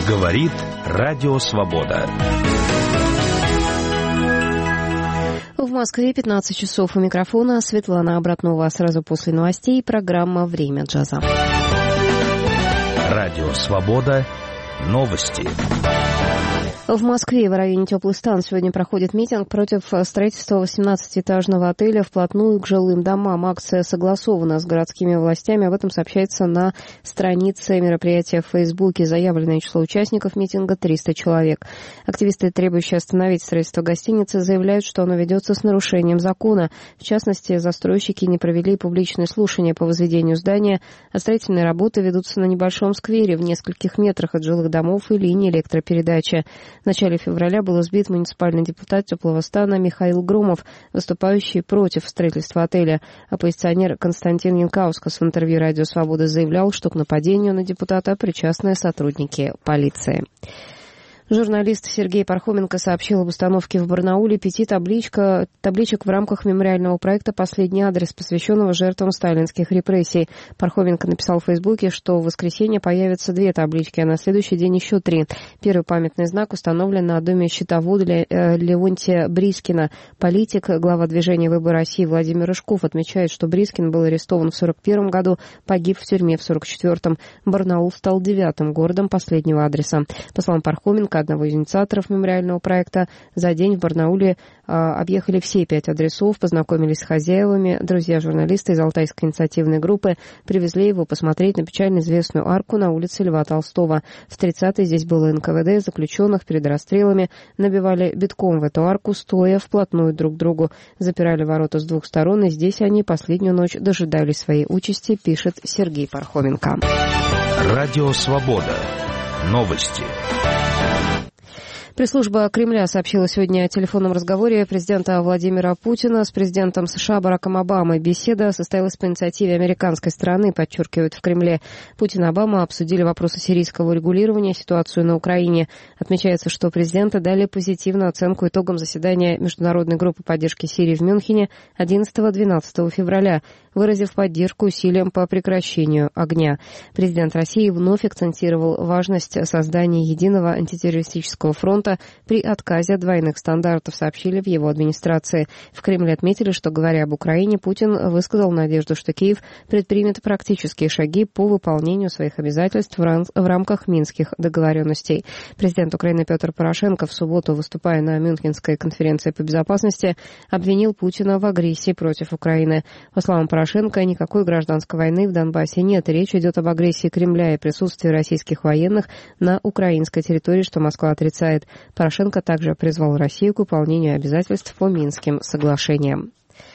Говорит Радио Свобода. В Москве 15 часов. У микрофона Светлана Обратнова. Сразу после новостей программа «Время джаза». Радио Свобода. Новости. В Москве в районе Теплый стан сегодня проходит митинг против строительства 18-этажного отеля вплотную к жилым домам. Акция согласована с городскими властями. Об этом сообщается на странице мероприятия в Фейсбуке. Заявленное число участников митинга 300 человек. Активисты, требующие остановить строительство гостиницы, заявляют, что оно ведется с нарушением закона. В частности, застройщики не провели публичное слушание по возведению здания, а строительные работы ведутся на небольшом сквере в нескольких метрах от жилых домов и линии электропередачи. В начале февраля был избит муниципальный депутат Теплого стана Михаил Громов, выступающий против строительства отеля. Оппозиционер Константин Янкаускас в интервью «Радио Свобода» заявлял, что к нападению на депутата причастны сотрудники полиции. Журналист Сергей Пархоменко сообщил об установке в Барнауле 5 табличек в рамках мемориального проекта «Последний адрес», посвященного жертвам сталинских репрессий. Пархоменко написал в Фейсбуке, что в воскресенье появятся 2 таблички, а на следующий день еще 3. Первый памятный знак установлен на доме счетовода Леонтия Брискина. Политик, глава движения «Выбор России» Владимир Рыжков отмечает, что Брискин был арестован в 1941 году, погиб в тюрьме в 1944. Барнаул стал 9-м городом последнего адреса. По словам Пархоменко, одного из инициаторов мемориального проекта, за день в Барнауле объехали все 5 адресов, познакомились с хозяевами. Друзья журналиста из Алтайской инициативной группы привезли его посмотреть на печально известную арку на улице Льва Толстого. В 30-е здесь было НКВД, заключенных перед расстрелами набивали битком в эту арку, стоя вплотную друг к другу. Запирали ворота с 2 сторон, и здесь они последнюю ночь дожидались своей участи, пишет Сергей Пархоменко. Радио Свобода. Новости. Пресс-служба Кремля сообщила сегодня о телефонном разговоре президента Владимира Путина с президентом США Бараком Обамой. Беседа состоялась по инициативе американской стороны, подчеркивают в Кремле. Путин и Обама обсудили вопросы сирийского регулирования, ситуацию на Украине. Отмечается, что президенты дали позитивную оценку итогам заседания Международной группы поддержки Сирии в Мюнхене 11-12 февраля, выразив поддержку усилиям по прекращению огня. Президент России вновь акцентировал важность создания единого антитеррористического фронта при отказе от двойных стандартов, сообщили в его администрации. В Кремле отметили, что, говоря об Украине, Путин высказал надежду, что Киев предпримет практические шаги по выполнению своих обязательств в рамках минских договоренностей. Президент Украины Петр Порошенко в субботу, выступая на Мюнхенской конференции по безопасности, обвинил Путина в агрессии против Украины. По словам Порошенко, никакой гражданской войны в Донбассе нет. Речь идет об агрессии Кремля и присутствии российских военных на украинской территории, что Москва отрицает. Порошенко также призвал Россию к выполнению обязательств по Минским соглашениям.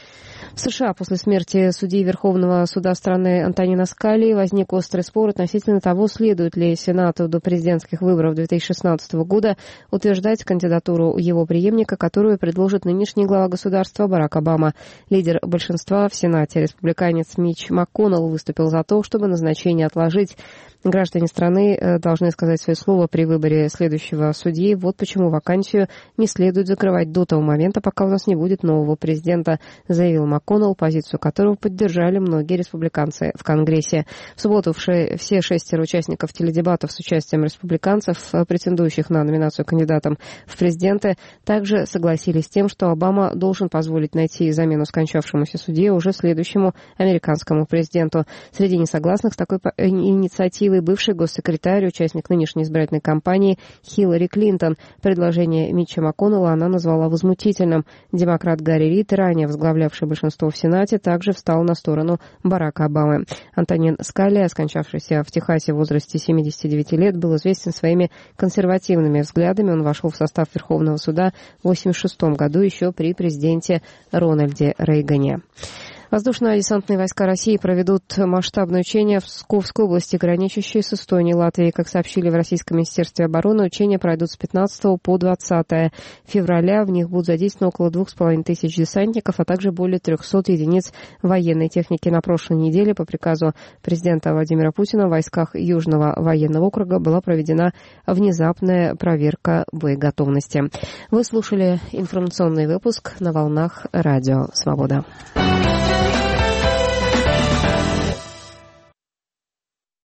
В США после смерти судьи Верховного суда страны Антонина Скалии возник острый спор относительно того, следует ли Сенату до президентских выборов 2016 года утверждать кандидатуру его преемника, которую предложит нынешний глава государства Барак Обама. Лидер большинства в Сенате, республиканец Митч МакКоннелл, выступил за то, чтобы назначение отложить. Граждане страны должны сказать свое слово при выборе следующего судьи. Вот почему вакансию не следует закрывать до того момента, пока у нас не будет нового президента, заявил МакКоннелл, позицию которого поддержали многие республиканцы в Конгрессе. В субботу все 6 участников теледебатов с участием республиканцев, претендующих на номинацию кандидатом в президенты, также согласились с тем, что Обама должен позволить найти замену скончавшемуся судье уже следующему американскому президенту. Среди несогласных с такой инициативой бывший госсекретарь, участник нынешней избирательной кампании Хиллари Клинтон. Предложение Митча МакКоннелла она назвала возмутительным. Демократ Гарри Рид, ранее возглавлявший большинство в Сенате, также встал на сторону Барака Обамы. Антонин Скалия, скончавшийся в Техасе в возрасте 79 лет, был известен своими консервативными взглядами. Он вошел в состав Верховного суда в 1986 году еще при президенте Рональде Рейгане. Воздушно-десантные войска России проведут масштабное учение в Псковской области, граничащей с Эстонией и Латвией. Как сообщили в Российском министерстве обороны, учения пройдут с 15 по 20 февраля. В них будут задействованы около 2500 десантников, а также более 300 единиц военной техники. На прошлой неделе по приказу президента Владимира Путина в войсках Южного военного округа была проведена внезапная проверка боеготовности. Вы слушали информационный выпуск на волнах Радио Свобода.